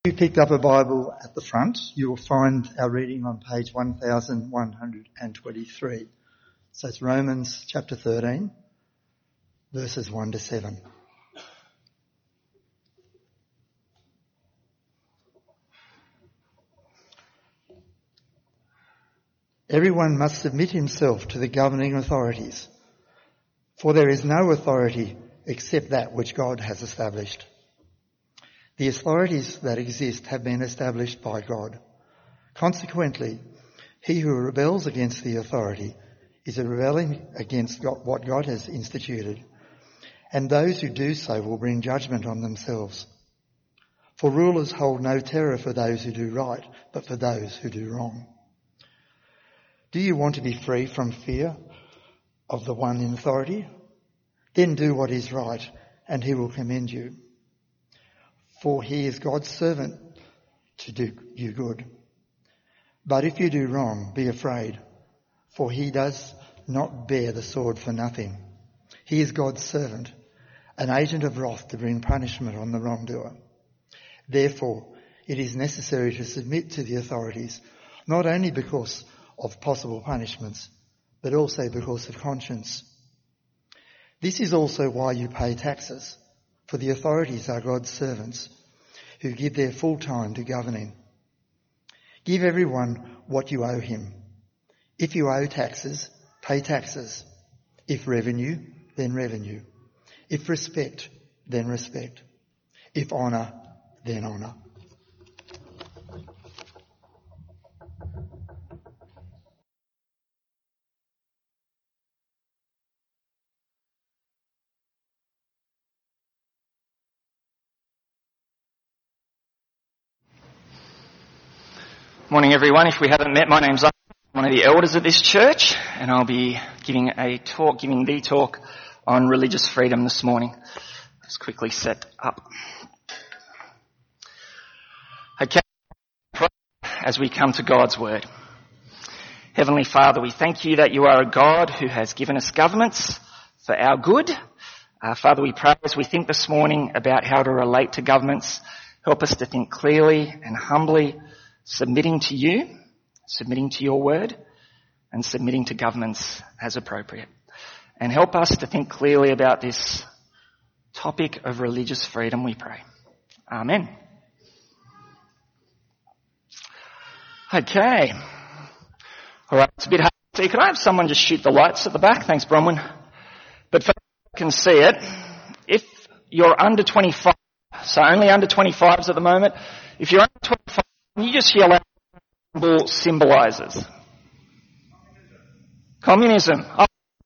you picked up a Bible at the front, you will find our reading on page 1123. So it's Romans chapter 13, verses 1 to 7. Everyone must submit himself to the governing authorities, for there is no authority except that which God has established. The authorities that exist have been established by God. Consequently, he who rebels against the authority is rebelling against what God has instituted, and those who do so will bring judgment on themselves. For rulers hold no terror for those who do right, but for those who do wrong. Do you want to be free from fear of the one in authority? Then do what is right, and he will commend you. For he is God's servant to do you good. But if you do wrong, be afraid, for he does not bear the sword for nothing. He is God's servant, an agent of wrath to bring punishment on the wrongdoer. Therefore, it is necessary to submit to the authorities, not only because of possible punishments, but also because of conscience. This is also why you pay taxes, for the authorities are God's servants who give their full time to governing. Give everyone what you owe him. If you owe taxes, pay taxes. If revenue, then revenue. If respect, then respect. If honour, then honour. Morning everyone. If we haven't met, my name's I'm one of the elders of this church, and I'll be giving the talk on religious freedom this morning. Let's quickly set up. Okay, as we come to God's word. Heavenly Father, we thank you that you are a God who has given us governments for our good. Father, we pray as we think this morning about how to relate to governments, help us to think clearly and humbly, submitting to you, submitting to your word, and submitting to governments as appropriate. And help us to think clearly about this topic of religious freedom, we pray. Amen. Okay. All right, it's a bit hard to see. Could I have someone just shoot the lights at the back? Thanks, Bronwyn. But for those who can see it, if you're under 25, so only under 25s at the moment, if you're under 25, you just yell out what symbolises. Communism. Oh.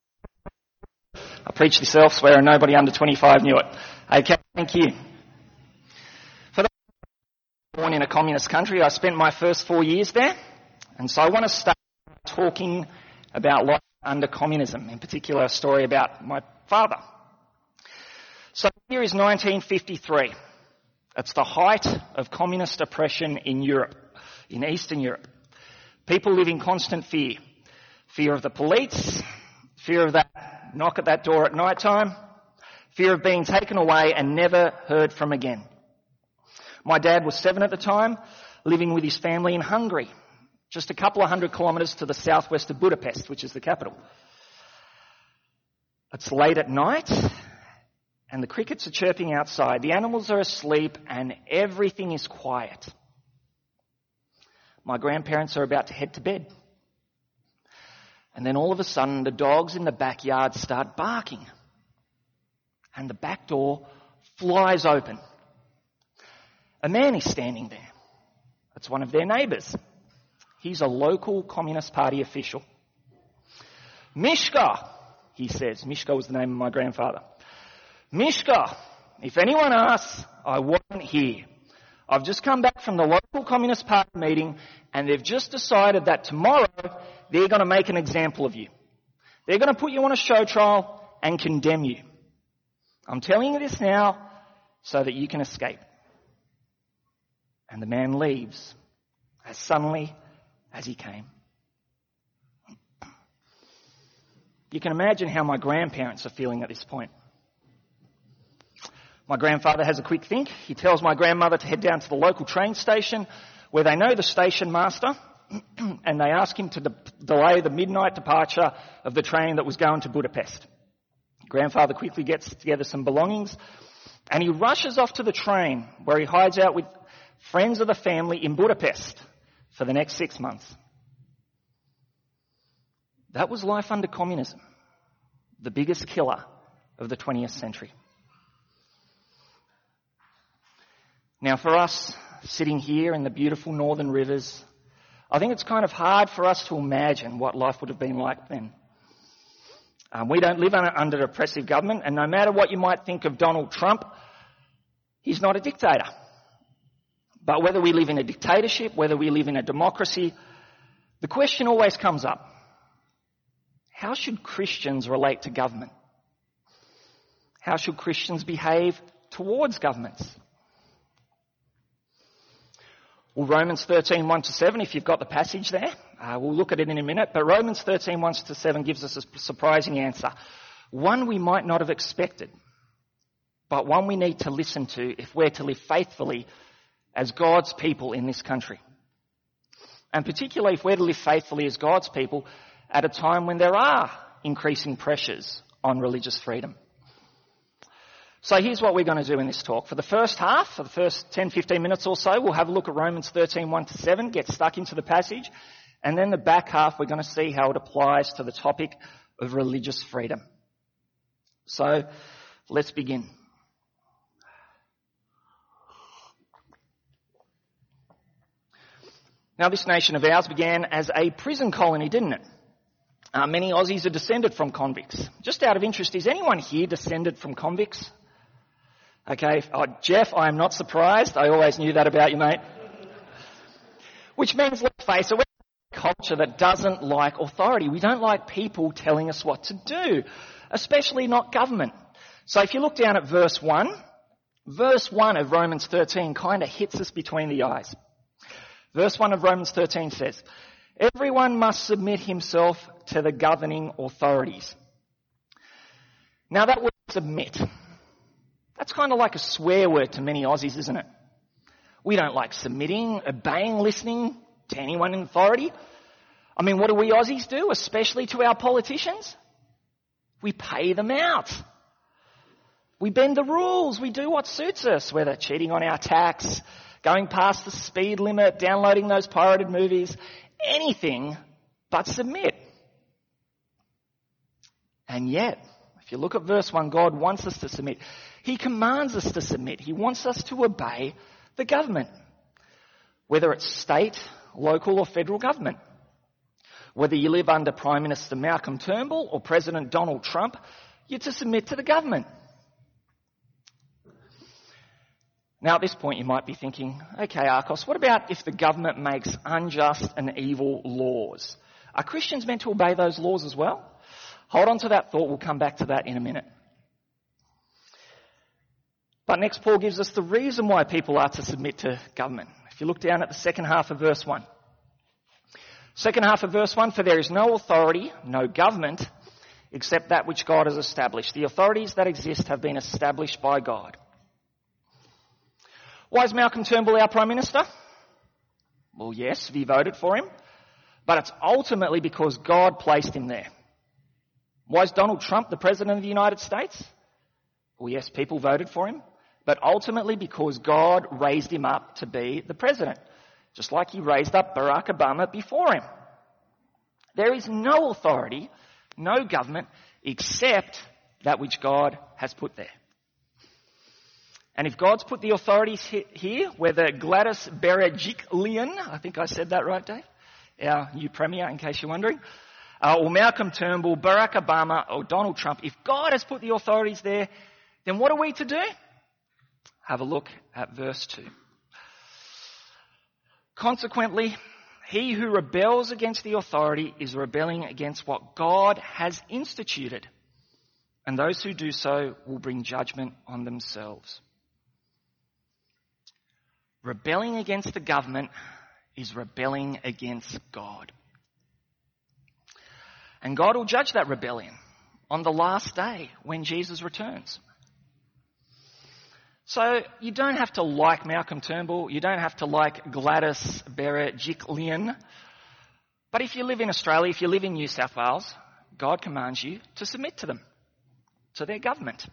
I preached this elsewhere and nobody under 25 knew it. Okay, thank you. For those born in a communist country, I spent my first 4 years there, and so I want to start talking about life under communism, in particular a story about my father. So the year is 1953. It's the height of communist oppression in Europe, in Eastern Europe. People live in constant fear. Fear of the police, fear of that knock at that door at night time, fear of being taken away and never heard from again. My dad was 7 at the time, living with his family in Hungary, just a couple of 100 kilometres to the southwest of Budapest, which is the capital. It's late at night, and the crickets are chirping outside, the animals are asleep, and everything is quiet. My grandparents are about to head to bed. And then all of a sudden, the dogs in the backyard start barking. And the back door flies open. A man is standing there. It's one of their neighbours. He's a local Communist Party official. Mishka, he says. Mishka was the name of my grandfather. Mishka, if anyone asks, I wasn't here. I've just come back from the local Communist Party meeting, and they've just decided that tomorrow they're going to make an example of you. They're going to put you on a show trial and condemn you. I'm telling you this now so that you can escape. And the man leaves as suddenly as he came. You can imagine how my grandparents are feeling at this point. My grandfather has a quick think. He tells my grandmother to head down to the local train station where they know the station master and they ask him to delay the midnight departure of the train that was going to Budapest. Grandfather quickly gets together some belongings and he rushes off to the train where he hides out with friends of the family in Budapest for the next 6 months. That was life under communism, the biggest killer of the 20th century. Now for us, sitting here in the beautiful northern rivers, I think it's kind of hard for us to imagine what life would have been like then. We don't live under oppressive government, and no matter what you might think of Donald Trump, he's not a dictator. But whether we live in a dictatorship, whether we live in a democracy, the question always comes up. How should Christians relate to government? How should Christians behave towards governments? Well, Romans 13, 1-7, if you've got the passage there, we'll look at it in a minute, but Romans 13, 1-7 gives us a surprising answer. One we might not have expected, but one we need to listen to if we're to live faithfully as God's people in this country. And particularly if we're to live faithfully as God's people at a time when there are increasing pressures on religious freedom. So here's what we're going to do in this talk. For the first half, for the first 10, 15 minutes or so, we'll have a look at Romans 13, 1-7, get stuck into the passage. And then the back half, we're going to see how it applies to the topic of religious freedom. So let's begin. Now this nation of ours began as a prison colony, didn't it? Many Aussies are descended from convicts. Just out of interest, is anyone here descended from convicts? Okay, Jeff, I am not surprised. I always knew that about you, mate. Which means, let's face it, we're a culture that doesn't like authority. We don't like people telling us what to do, especially not government. So if you look down at verse 1 of Romans 13 kind of hits us between the eyes. Verse 1 of Romans 13 says, everyone must submit himself to the governing authorities. Now that word submit, that's kind of like a swear word to many Aussies, isn't it? We don't like submitting, obeying, listening to anyone in authority. I mean, what do we Aussies do, especially to our politicians? We pay them out. We bend the rules. We do what suits us, whether cheating on our tax, going past the speed limit, downloading those pirated movies, anything but submit. And yet, if you look at verse 1, God wants us to submit. He commands us to submit. He wants us to obey the government, whether it's state, local or federal government. Whether you live under Prime Minister Malcolm Turnbull or President Donald Trump, you're to submit to the government. Now at this point you might be thinking, okay Arcos, what about if the government makes unjust and evil laws? Are Christians meant to obey those laws as well? Hold on to that thought, we'll come back to that in a minute. But next Paul gives us the reason why people are to submit to government. If you look down at the second half of verse 1. Second half of verse 1, for there is no authority, no government, except that which God has established. The authorities that exist have been established by God. Why is Malcolm Turnbull our Prime Minister? Well, yes, we voted for him, but it's ultimately because God placed him there. Why is Donald Trump the President of the United States? Well, yes, people voted for him, but ultimately because God raised him up to be the President, just like he raised up Barack Obama before him. There is no authority, no government, except that which God has put there. And if God's put the authorities here, whether Gladys Berejiklian, I think I said that right, Dave, our new Premier, in case you're wondering, or Malcolm Turnbull, Barack Obama, or Donald Trump, if God has put the authorities there, then what are we to do? Have a look at verse 2. Consequently, he who rebels against the authority is rebelling against what God has instituted, and those who do so will bring judgment on themselves. Rebelling against the government is rebelling against God. And God will judge that rebellion on the last day when Jesus returns. So you don't have to like Malcolm Turnbull, you don't have to like Gladys Berejiklian, but if you live in Australia, if you live in New South Wales, God commands you to submit to them, to their government.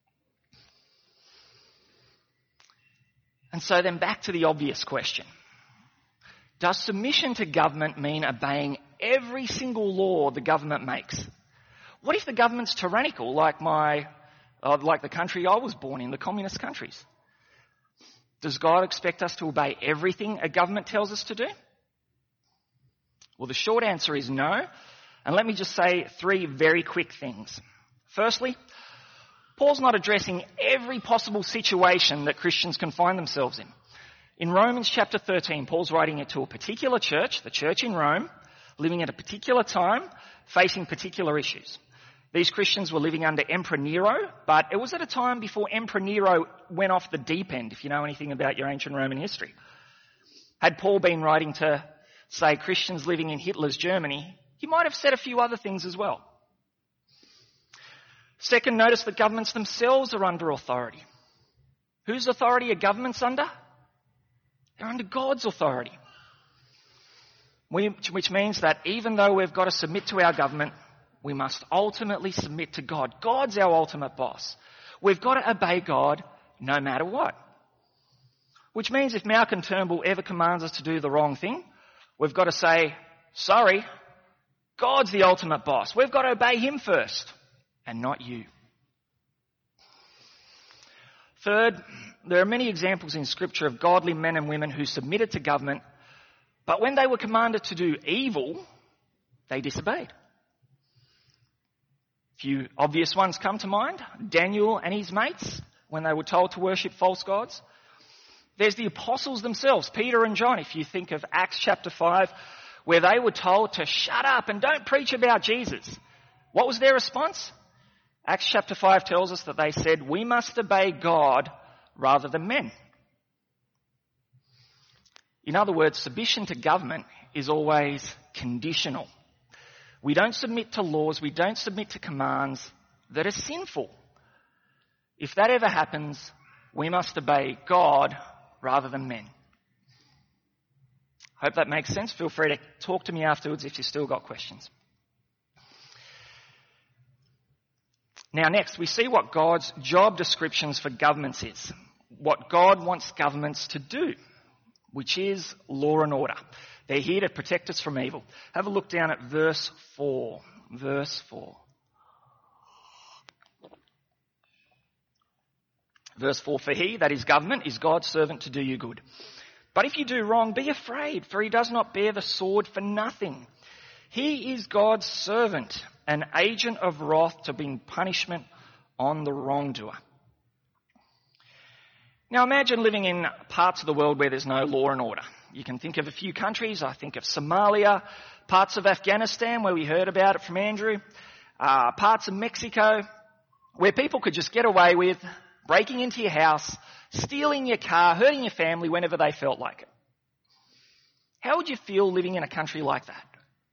And so then back to the obvious question. Does submission to government mean obeying every single law the government makes? What if the government's tyrannical, like the country I was born in, the communist countries? Does God expect us to obey everything a government tells us to do? Well, the short answer is no. And let me just say 3 very quick things. Firstly, Paul's not addressing every possible situation that Christians can find themselves in. In Romans chapter 13, Paul's writing it to a particular church, the church in Rome, living at a particular time, facing particular issues. These Christians were living under Emperor Nero, but it was at a time before Emperor Nero went off the deep end, if you know anything about your ancient Roman history. Had Paul been writing to, say, Christians living in Hitler's Germany, he might have said a few other things as well. Second, notice that governments themselves are under authority. Whose authority are governments under? They're under God's authority. Which means that even though we've got to submit to our government, we must ultimately submit to God. God's our ultimate boss. We've got to obey God no matter what. Which means if Malcolm Turnbull ever commands us to do the wrong thing, we've got to say, sorry, God's the ultimate boss. We've got to obey him first, and not you. Third, there are many examples in Scripture of godly men and women who submitted to government, but when they were commanded to do evil, they disobeyed. A few obvious ones come to mind. Daniel and his mates, when they were told to worship false gods. There's the apostles themselves, Peter and John, if you think of Acts chapter 5, where they were told to shut up and don't preach about Jesus. What was their response? Acts chapter 5 tells us that they said, we must obey God rather than men. In other words, submission to government is always conditional. We don't submit to laws, we don't submit to commands that are sinful. If that ever happens, we must obey God rather than men. Hope that makes sense. Feel free to talk to me afterwards if you've still got questions. Now next, we see what God's job descriptions for governments is. What God wants governments to do, which is law and order. They're here to protect us from evil. Have a look down at verse 4. Verse 4. Verse 4, for he, that is government, is God's servant to do you good. But if you do wrong, be afraid, for he does not bear the sword for nothing. He is God's servant, an agent of wrath to bring punishment on the wrongdoer. Now imagine living in parts of the world where there's no law and order. You can think of a few countries. I think of Somalia, parts of Afghanistan where we heard about it from Andrew, parts of Mexico where people could just get away with breaking into your house, stealing your car, hurting your family whenever they felt like it. How would you feel living in a country like that?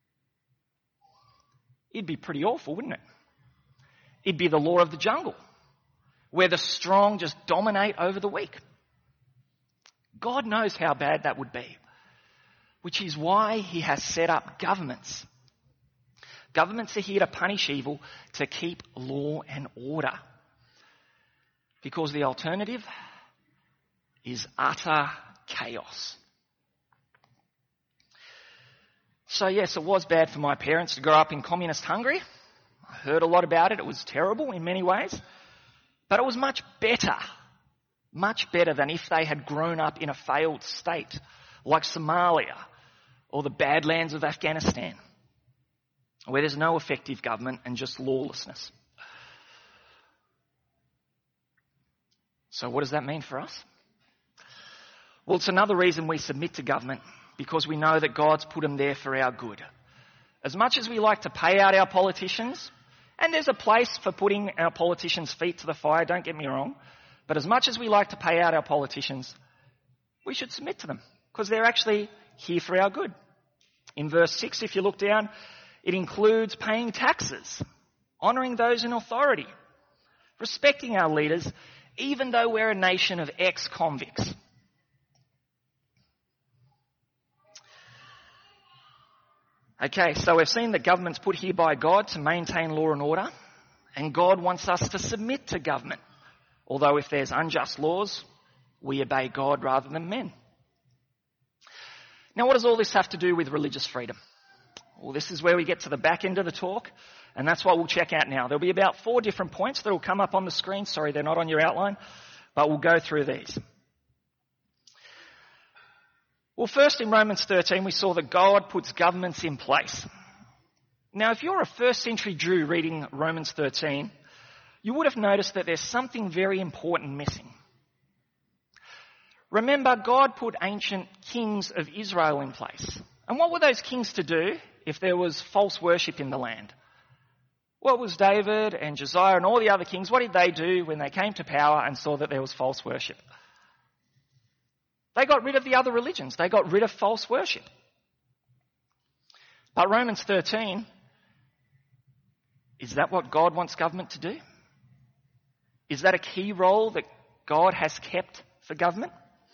It'd be pretty awful, wouldn't it? It'd be the law of the jungle, where the strong just dominate over the weak. God knows how bad that would be, which is why he has set up governments. Governments are here to punish evil, to keep law and order. Because the alternative is utter chaos. So yes, it was bad for my parents to grow up in communist Hungary. I heard a lot about it. It was terrible in many ways. But it was much better than if they had grown up in a failed state like Somalia or the Badlands of Afghanistan, where there's no effective government and just lawlessness. So what does that mean for us? Well, it's another reason we submit to government, because we know that God's put them there for our good. As much as we like to pay out our politicians, and there's a place for putting our politicians' feet to the fire, don't get me wrong, but as much as we like to pay out our politicians, we should submit to them, because they're actually here for our good. In verse 6, if you look down, it includes paying taxes, honouring those in authority, respecting our leaders, even though we're a nation of ex-convicts. Okay, so we've seen that government's put here by God to maintain law and order, and God wants us to submit to government. Although if there's unjust laws, we obey God rather than men. Now, what does all this have to do with religious freedom? Well, this is where we get to the back end of the talk, and that's what we'll check out now. There'll be about 4 different points that will come up on the screen. Sorry, they're not on your outline, but we'll go through these. Well, first in Romans 13, we saw that God puts governments in place. Now, if you're a first century Jew reading Romans 13, you would have noticed that there's something very important missing. Remember, God put ancient kings of Israel in place. And what were those kings to do if there was false worship in the land? Well, it was David and Josiah and all the other kings. What did they do when they came to power and saw that there was false worship? They got rid of the other religions. They got rid of false worship. But Romans 13, is that what God wants government to do? Is that a key role that God has kept for government?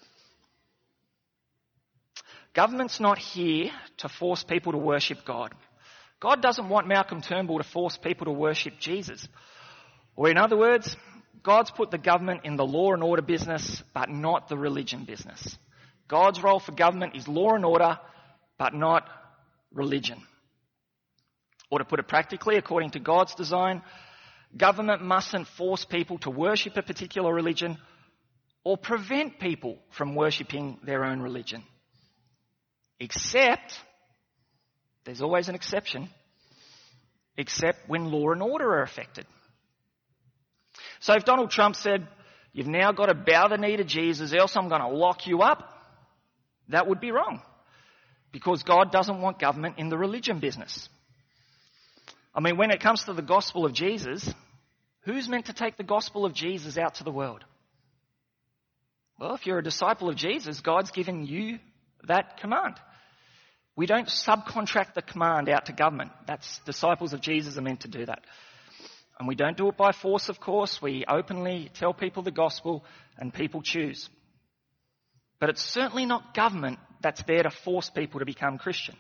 Government's not here to force people to worship God. God doesn't want Malcolm Turnbull to force people to worship Jesus. Or in other words, God's put the government in the law and order business, but not the religion business. God's role for government is law and order, but not religion. Or to put it practically, according to God's design, government mustn't force people to worship a particular religion or prevent people from worshipping their own religion. Except, there's always an exception, except when law and order are affected. So if Donald Trump said, you've now got to bow the knee to Jesus, else I'm going to lock you up, that would be wrong. Because God doesn't want government in the religion business. I mean, when it comes to the gospel of Jesus, who's meant to take the gospel of Jesus out to the world? Well, if you're a disciple of Jesus, God's given you that command. We don't subcontract the command out to government. That's disciples of Jesus are meant to do that. And we don't do it by force, of course. We openly tell people the gospel and people choose. But it's certainly not government that's there to force people to become Christian.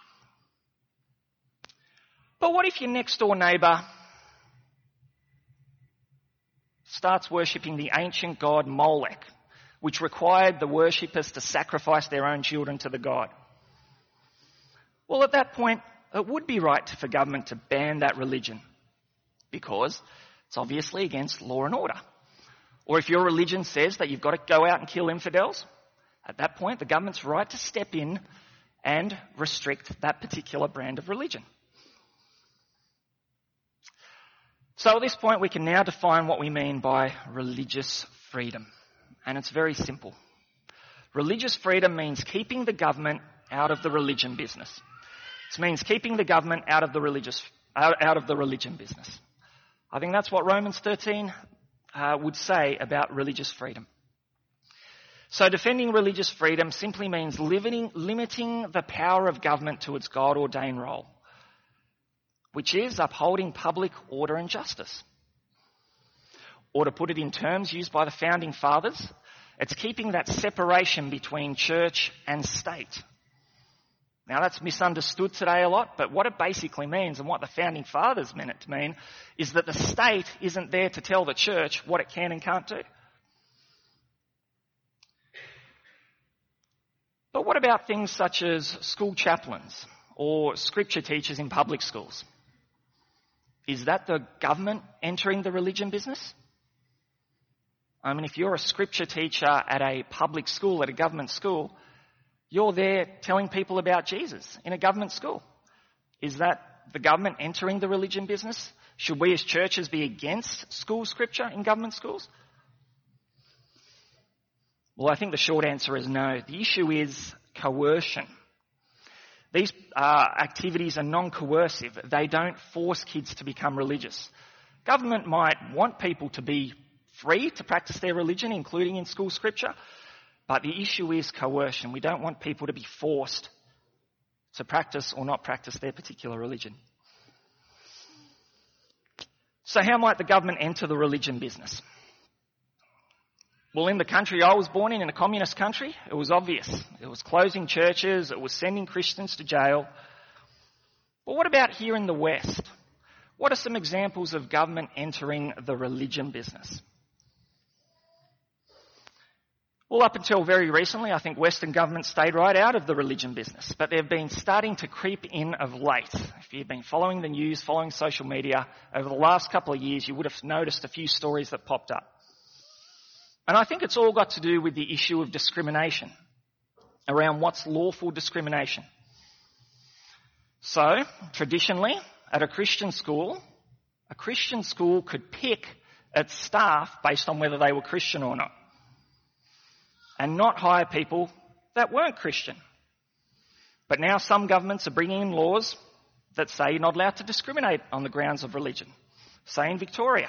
But what if your next door neighbour starts worshipping the ancient god Molech, which required the worshippers to sacrifice their own children to the god? Well, at that point, it would be right for government to ban that religion, because it's obviously against law and order. Or if your religion says that you've got to go out and kill infidels, at that point the government's right to step in and restrict that particular brand of religion. So at this point we can now define what we mean by religious freedom. And it's very simple. Religious freedom means keeping the government out of the religion business. It means keeping the government out of the religion business. I think that's what Romans 13 would say about religious freedom. So defending religious freedom simply means limiting the power of government to its God-ordained role, which is upholding public order and justice. Or to put it in terms used by the founding fathers, it's keeping that separation between church and state. Now that's misunderstood today a lot, but what it basically means, and what the founding fathers meant it to mean, is that the state isn't there to tell the church what it can and can't do. But what about things such as school chaplains or scripture teachers in public schools? Is that the government entering the religion business? I mean, if you're a scripture teacher at a public school, at a government school, you're there telling people about Jesus in a government school. Is that the government entering the religion business? Should we as churches be against school scripture in government schools? Well, I think the short answer is no. The issue is coercion. These activities are non-coercive. They don't force kids to become religious. Government might want people to be free to practice their religion, including in school scripture, but the issue is coercion. We don't want people to be forced to practice or not practice their particular religion. So how might the government enter the religion business? Well, in the country I was born in a communist country, it was obvious. It was closing churches, it was sending Christians to jail. But what about here in the West? What are some examples of government entering the religion business? Well, up until very recently, I think Western governments stayed right out of the religion business, but they've been starting to creep in of late. If you've been following the news, following social media, over the last couple of years, you would have noticed a few stories that popped up. And I think it's all got to do with the issue of discrimination, around what's lawful discrimination. So, traditionally, at a Christian school could pick its staff based on whether they were Christian or not, and not hire people that weren't Christian. But now some governments are bringing in laws that say you're not allowed to discriminate on the grounds of religion, say in Victoria.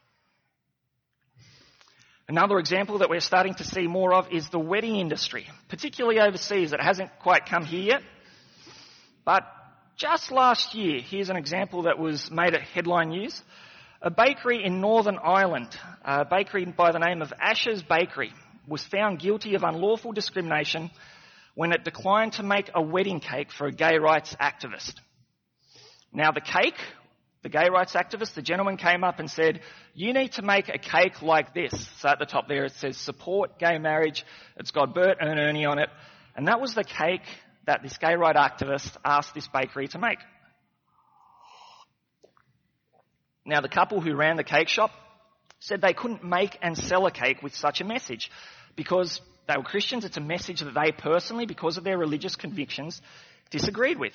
Another example that we're starting to see more of is the wedding industry, particularly overseas. It hasn't quite come here yet, but just last year, here's an example that was made at headline news. A bakery in Northern Ireland, a bakery by the name of Asher's Bakery, was found guilty of unlawful discrimination when it declined to make a wedding cake for a gay rights activist. Now the cake, the gay rights activist, the gentleman came up and said, you need to make a cake like this. So at the top there it says, support gay marriage. It's got Bert and Ernie on it. And that was the cake that this gay rights activist asked this bakery to make. Now the couple who ran the cake shop said they couldn't make and sell a cake with such a message because they were Christians. It's a message that they personally, because of their religious convictions, disagreed with.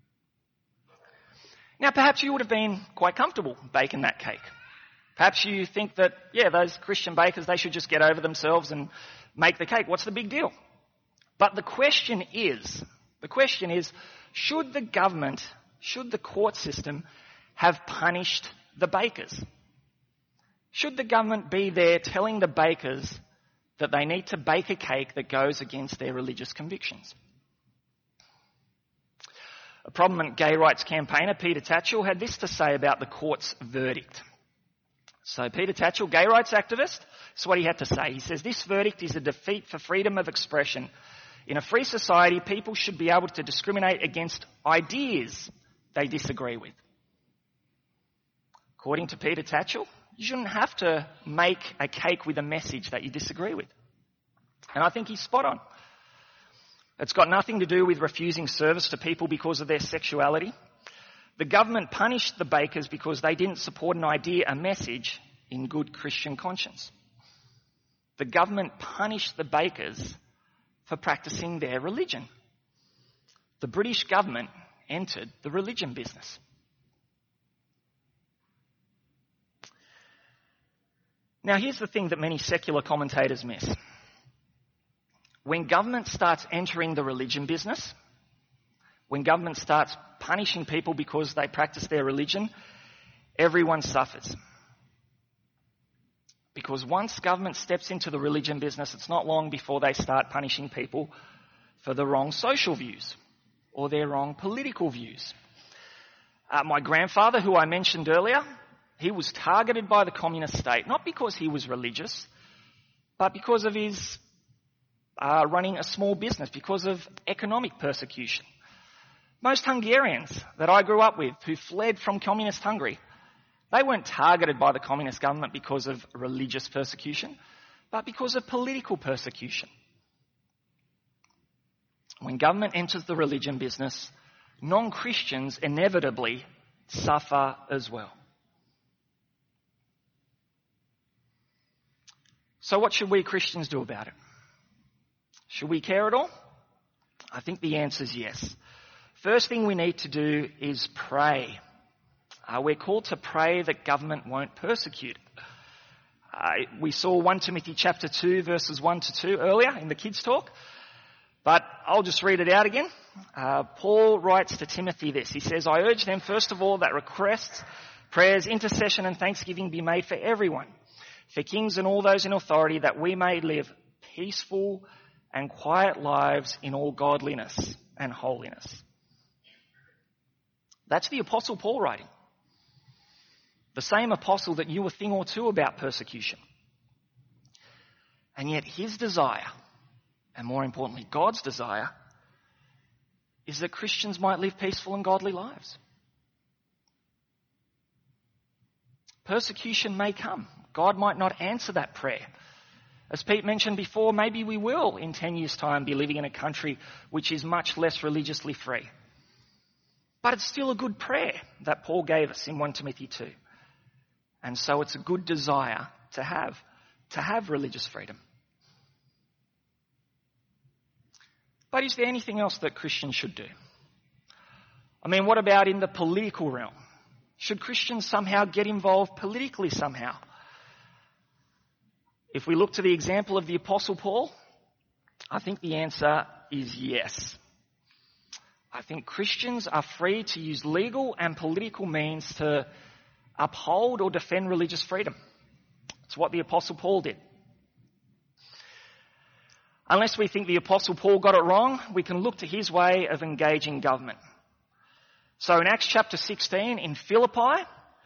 Now perhaps you would have been quite comfortable baking that cake. Perhaps you think that, those Christian bakers, they should just get over themselves and make the cake. What's the big deal? But the question is, should the government, should the court system have punished the bakers? Should the government be there telling the bakers that they need to bake a cake that goes against their religious convictions? A prominent gay rights campaigner, Peter Tatchell, had this to say about the court's verdict. So Peter Tatchell, gay rights activist, this is what he had to say. He says, this verdict is a defeat for freedom of expression. In a free society, people should be able to discriminate against ideas they disagree with. According to Peter Tatchell, you shouldn't have to make a cake with a message that you disagree with. And I think he's spot on. It's got nothing to do with refusing service to people because of their sexuality. The government punished the bakers because they didn't support an idea, a message, in good Christian conscience. The government punished the bakers for practicing their religion. The British government entered the religion business. Now here's the thing that many secular commentators miss. When government starts entering the religion business, when government starts punishing people because they practice their religion, everyone suffers. Because once government steps into the religion business, it's not long before they start punishing people for the wrong social views or their wrong political views. My grandfather, who I mentioned earlier, he was targeted by the communist state, not because he was religious, but because of his running a small business, because of economic persecution. Most Hungarians that I grew up with who fled from communist Hungary, they weren't targeted by the communist government because of religious persecution, but because of political persecution. When government enters the religion business, non-Christians inevitably suffer as well. So what should we Christians do about it? Should we care at all? I think the answer is yes. First thing we need to do is pray. We're called to pray that government won't persecute. We saw 1 Timothy chapter 2 verses 1 to 2 earlier in the kids' talk, but I'll just read it out again. Paul writes to Timothy this. He says, I urge them first of all that requests, prayers, intercession and thanksgiving be made for everyone, for kings and all those in authority, that we may live peaceful and quiet lives in all godliness and holiness. That's the Apostle Paul writing. The same apostle that knew a thing or two about persecution. And yet his desire, and more importantly God's desire, is that Christians might live peaceful and godly lives. Persecution may come. God might not answer that prayer. As Pete mentioned before, maybe we will in 10 years' time be living in a country which is much less religiously free. But it's still a good prayer that Paul gave us in 1 Timothy 2. And so it's a good desire to have religious freedom. But is there anything else that Christians should do? I mean, what about in the political realm? Should Christians somehow get involved politically somehow? If we look to the example of the Apostle Paul, I think the answer is yes. I think Christians are free to use legal and political means to uphold or defend religious freedom. It's what the Apostle Paul did. Unless we think the Apostle Paul got it wrong, we can look to his way of engaging government. So in Acts chapter 16 in Philippi,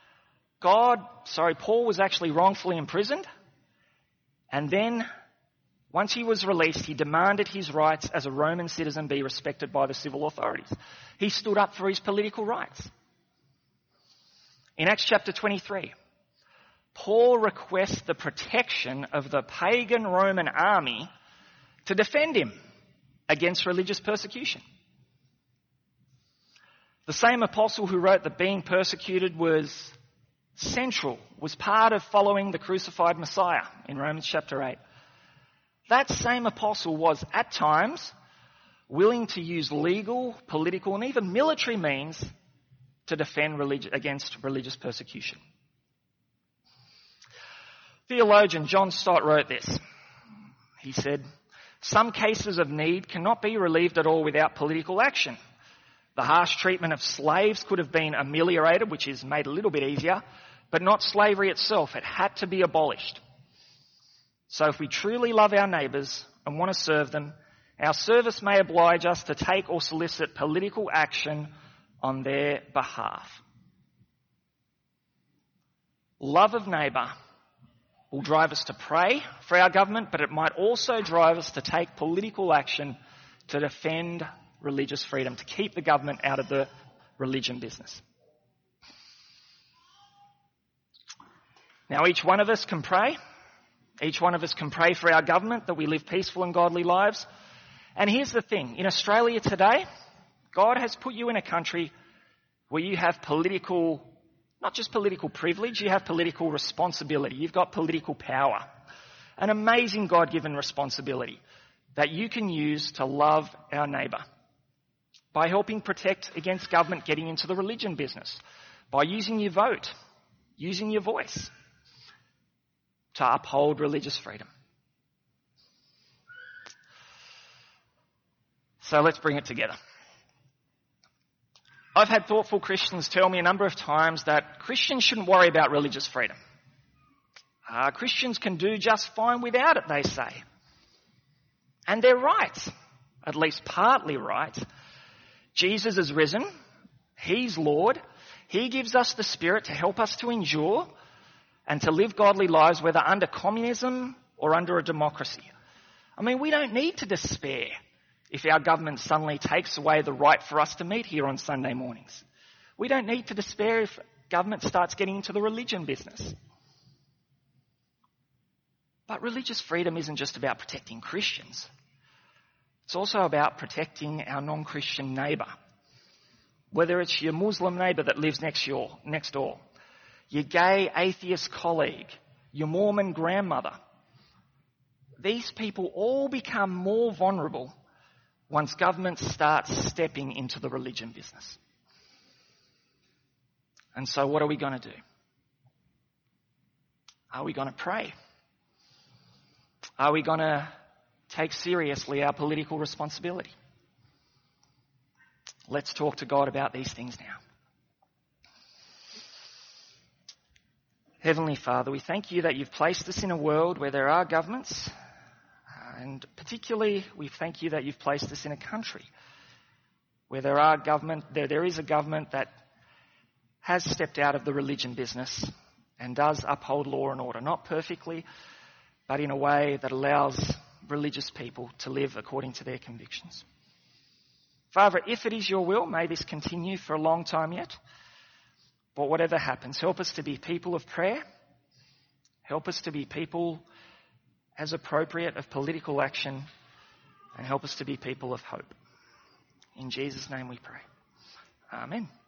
Paul was actually wrongfully imprisoned. And then, once he was released, he demanded his rights as a Roman citizen be respected by the civil authorities. He stood up for his political rights. In Acts chapter 23, Paul requests the protection of the pagan Roman army to defend him against religious persecution. The same apostle who wrote that being persecuted was part of following the crucified Messiah in Romans chapter 8. That same apostle was at times willing to use legal, political and even military means to defend against religious persecution. Theologian John Stott wrote this. He said, "Some cases of need cannot be relieved at all without political action. The harsh treatment of slaves could have been ameliorated, which is made a little bit easier, but not slavery itself. It had to be abolished. So if we truly love our neighbours and want to serve them, our service may oblige us to take or solicit political action on their behalf." Love of neighbour will drive us to pray for our government, but it might also drive us to take political action to defend religious freedom, to keep the government out of the religion business. Now, each one of us can pray. Each one of us can pray for our government that we live peaceful and godly lives. And here's the thing. In Australia today, God has put you in a country where you have not just political privilege, you have political responsibility. You've got political power. An amazing God-given responsibility that you can use to love our neighbour by helping protect against government getting into the religion business, by using your vote, using your voice to uphold religious freedom. So let's bring it together. I've had thoughtful Christians tell me a number of times that Christians shouldn't worry about religious freedom. Christians can do just fine without it, they say. And they're right, at least partly right. Jesus is risen. He's Lord. He gives us the Spirit to help us to endure and to live godly lives, whether under communism or under a democracy. I mean, we don't need to despair if our government suddenly takes away the right for us to meet here on Sunday mornings. We don't need to despair if government starts getting into the religion business. But religious freedom isn't just about protecting Christians. It's also about protecting our non-Christian neighbour. Whether it's your Muslim neighbour that lives next door, your gay atheist colleague, your Mormon grandmother. These people all become more vulnerable once government starts stepping into the religion business. And so what are we going to do? Are we going to pray? Are we going to take seriously our political responsibility? Let's talk to God about these things now. Heavenly Father, we thank you that you've placed us in a world where there are governments, and particularly we thank you that you've placed us in a country where there is a government that has stepped out of the religion business and does uphold law and order. Not perfectly, but in a way that allows religious people to live according to their convictions. Father, if it is your will, may this continue for a long time yet. But whatever happens, help us to be people of prayer. Help us to be people as appropriate of political action, and help us to be people of hope. In Jesus' name we pray. Amen.